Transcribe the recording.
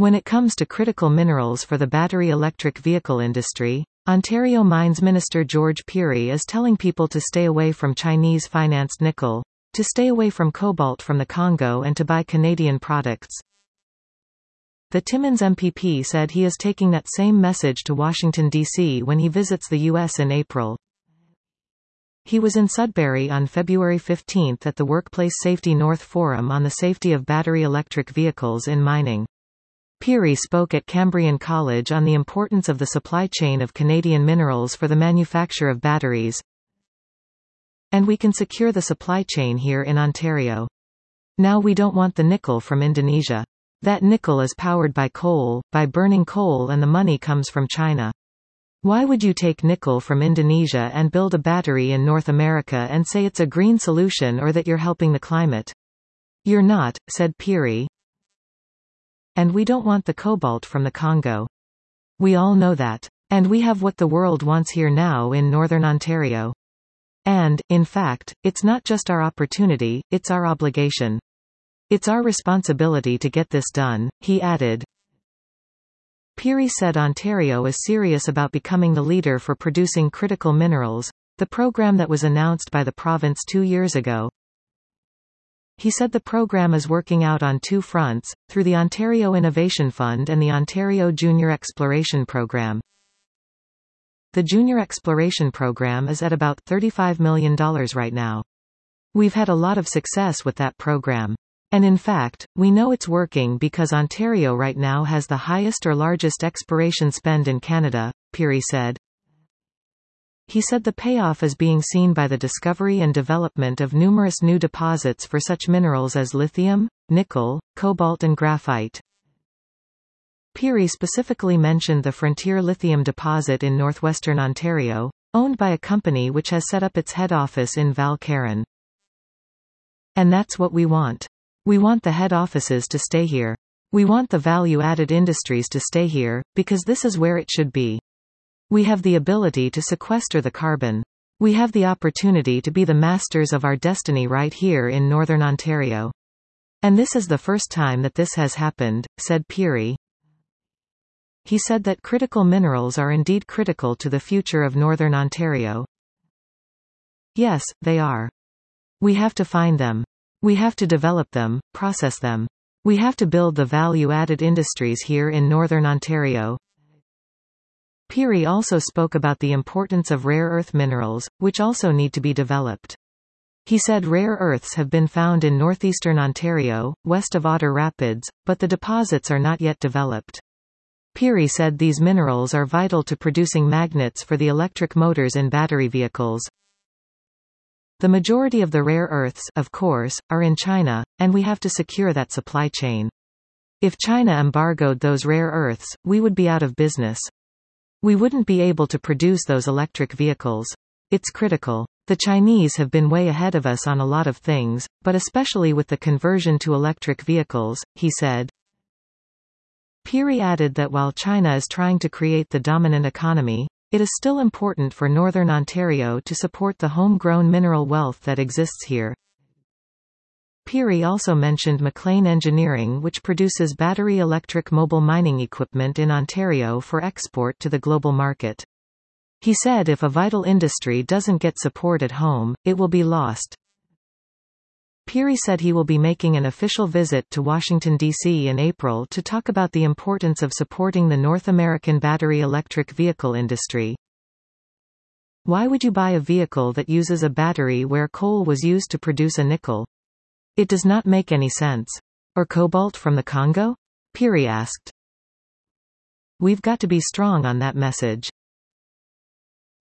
When it comes to critical minerals for the battery electric vehicle industry, Ontario Mines Minister George Pirie is telling people to stay away from Chinese-financed nickel, to stay away from cobalt from the Congo and to buy Canadian products. The Timmins MPP said he is taking that same message to Washington, D.C. when he visits the U.S. in April. He was in Sudbury on February 15 at the Workplace Safety North Forum on the safety of battery electric vehicles in mining. Pirie spoke at Cambrian College on the importance of the supply chain of Canadian minerals for the manufacture of batteries. And we can secure the supply chain here in Ontario. Now we don't want the nickel from Indonesia. That nickel is powered by coal, by burning coal, and the money comes from China. Why would you take nickel from Indonesia and build a battery in North America and say it's a green solution or that you're helping the climate? You're not, said Pirie. And we don't want the cobalt from the Congo. We all know that. And we have what the world wants here now in Northern Ontario. And, in fact, it's not just our opportunity, it's our obligation. It's our responsibility to get this done, he added. Pirie said Ontario is serious about becoming the leader for producing critical minerals, the program that was announced by the province 2 years ago. He said the program is working out on two fronts, through the Ontario Innovation Fund and the Ontario Junior Exploration Program. The Junior Exploration Program is at about $35 million right now. We've had a lot of success with that program. And in fact, we know it's working because Ontario right now has the highest or largest exploration spend in Canada, Pirie said. He said the payoff is being seen by the discovery and development of numerous new deposits for such minerals as lithium, nickel, cobalt and graphite. Pirie specifically mentioned the Frontier Lithium deposit in northwestern Ontario, owned by a company which has set up its head office in Val-Caron. And that's what we want. We want the head offices to stay here. We want the value-added industries to stay here, because this is where it should be. We have the ability to sequester the carbon. We have the opportunity to be the masters of our destiny right here in Northern Ontario. And this is the first time that this has happened, said Pirie. He said that critical minerals are indeed critical to the future of Northern Ontario. Yes, they are. We have to find them. We have to develop them, process them. We have to build the value-added industries here in Northern Ontario. Pirie also spoke about the importance of rare earth minerals, which also need to be developed. He said rare earths have been found in northeastern Ontario, west of Otter Rapids, but the deposits are not yet developed. Pirie said these minerals are vital to producing magnets for the electric motors in battery vehicles. The majority of the rare earths, of course, are in China, and we have to secure that supply chain. If China embargoed those rare earths, we would be out of business. We wouldn't be able to produce those electric vehicles. It's critical. The Chinese have been way ahead of us on a lot of things, but especially with the conversion to electric vehicles, he said. Pirie added that while China is trying to create the dominant economy, it is still important for Northern Ontario to support the homegrown mineral wealth that exists here. Pirie also mentioned McLean Engineering, which produces battery electric mobile mining equipment in Ontario for export to the global market. He said if a vital industry doesn't get support at home, it will be lost. Pirie said he will be making an official visit to Washington, D.C. in April to talk about the importance of supporting the North American battery electric vehicle industry. Why would you buy a vehicle that uses a battery where coal was used to produce a nickel? It does not make any sense. Or cobalt from the Congo? Pirie asked. We've got to be strong on that message.